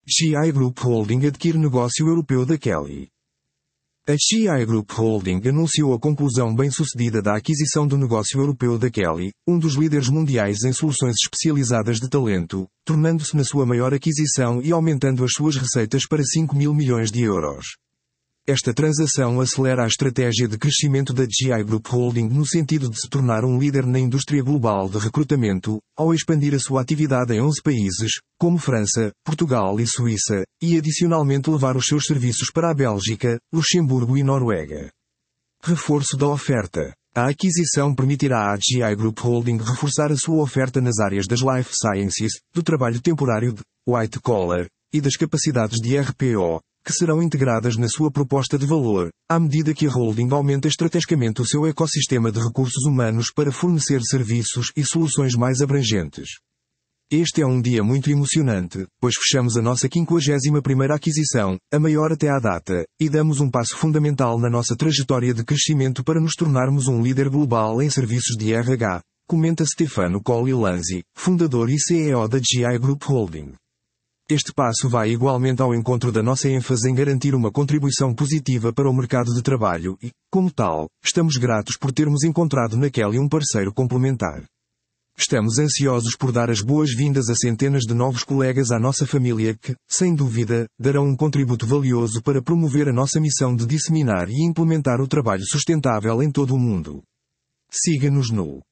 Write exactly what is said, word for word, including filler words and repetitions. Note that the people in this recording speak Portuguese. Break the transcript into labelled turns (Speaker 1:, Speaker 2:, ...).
Speaker 1: G I Group Holding adquire negócio europeu da Kelly. A G I Group Holding anunciou a conclusão bem-sucedida da aquisição do negócio europeu da Kelly, um dos líderes mundiais em soluções especializadas de talento, tornando-se na sua maior aquisição e aumentando as suas receitas para cinco mil milhões de euros. Esta transação acelera a estratégia de crescimento da G I Group Holding no sentido de se tornar um líder na indústria global de recrutamento, ao expandir a sua atividade em onze países, como França, Portugal e Suíça, e adicionalmente levar os seus serviços para a Bélgica, Luxemburgo e Noruega. Reforço da oferta. A aquisição permitirá à G I Group Holding reforçar a sua oferta nas áreas das Life Sciences, do trabalho temporário de White Collar e das capacidades de R P O, que serão integradas na sua proposta de valor, à medida que a holding aumenta estrategicamente o seu ecossistema de recursos humanos para fornecer serviços e soluções mais abrangentes. Este é um dia muito emocionante, pois fechamos a nossa quinquagésima primeira aquisição, a maior até à data, e damos um passo fundamental na nossa trajetória de crescimento para nos tornarmos um líder global em serviços de R H, comenta Stefano Colli Lanzi, fundador e C E O da G I Group Holding. Este passo vai igualmente ao encontro da nossa ênfase em garantir uma contribuição positiva para o mercado de trabalho e, como tal, estamos gratos por termos encontrado na Kelly um parceiro complementar. Estamos ansiosos por dar as boas-vindas a centenas de novos colegas à nossa família que, sem dúvida, darão um contributo valioso para promover a nossa missão de disseminar e implementar o trabalho sustentável em todo o mundo. Siga-nos no